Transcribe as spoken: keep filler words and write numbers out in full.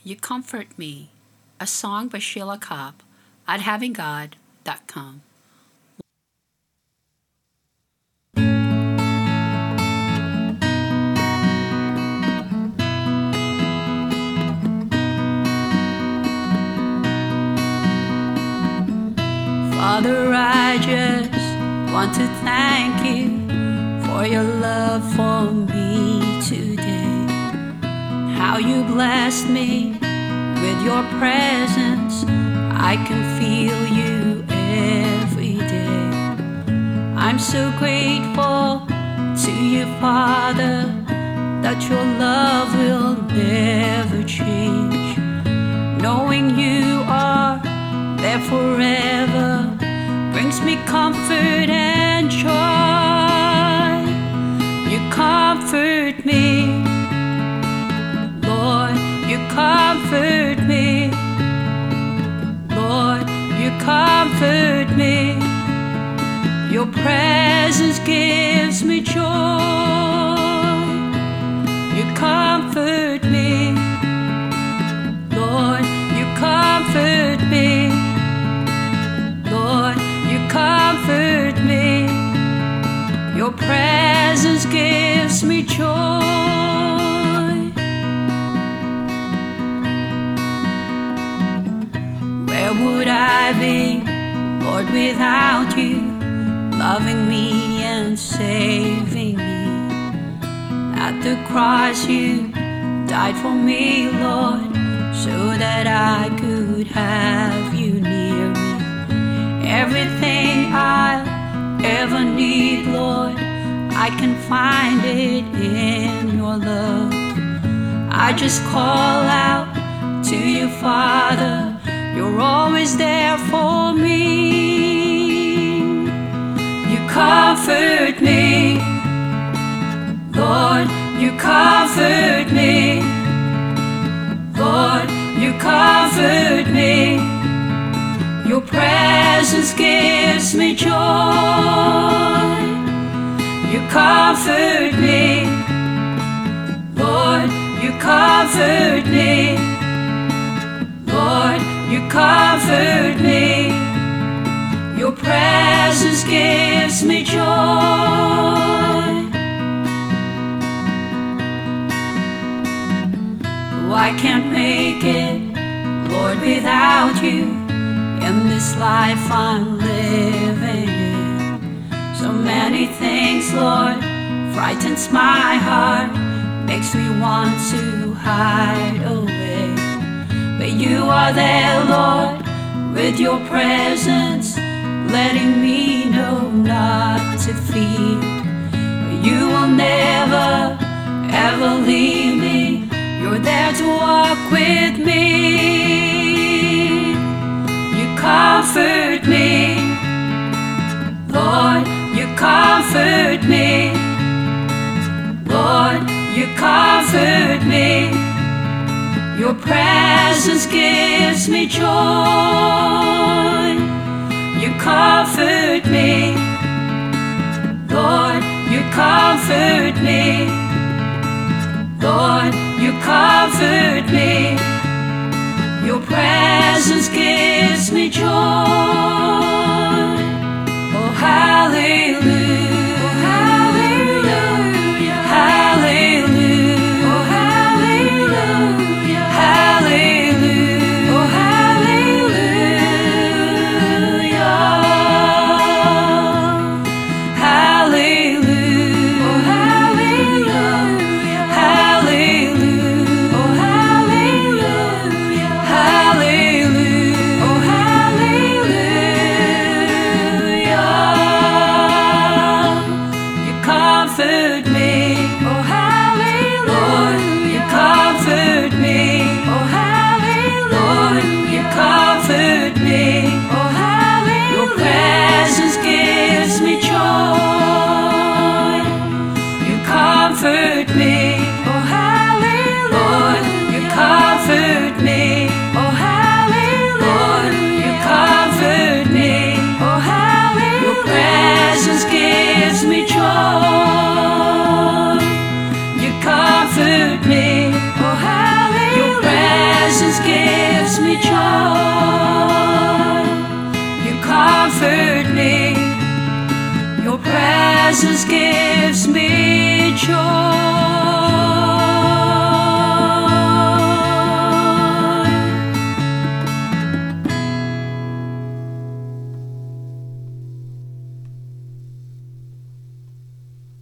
You Comfort Me, a song by Sheila Cobb at having god dot com. Father, I just want to thank you for your love for me today. How you blessed me with your presence. I can feel you every day. I'm so grateful to you, Father, that your love will never change. Knowing you are there forever brings me comfort and joy. You comfort me, Lord, you comfort me, Lord, you comfort me. Your presence gives me joy. You comfort me, Lord, you comfort me, Lord, you comfort me. Your presence gives me joy. Where would I be, Lord, without you loving me and saving me? At the cross you died for me, Lord, so that I could have you near me. Everything I ever need, Lord, I can find it in your love. I just call out to you, Father, you're always there for me. You comfort me, Lord, you comfort me, Lord, you comfort me. Your presence gives me joy. You comfort me, Lord, you comfort me, Lord, you comfort me. Your presence gives me joy. Oh, I can't make it, Lord, without you. In this life I'm living in, so many things, Lord, frightens my heart, makes me want to hide away. But you are there, Lord, with your presence, letting me know not to fear. You will never, ever leave me. You're there to walk with me. You comfort me, Lord, you comfort me, Lord, you comfort me. Your presence gives me joy. You comfort me, Lord, you comfort me, Lord, you comfort me. Your presence gives me joy. Oh, hallelujah, hallelujah, hallelujah, oh, hallelujah, hallelujah, oh, hallelujah, hallelujah, oh, hallelujah, hallelujah, oh, hallelujah, hallelujah, oh, hallelujah. joy. You comfort me. Your presence gives me joy.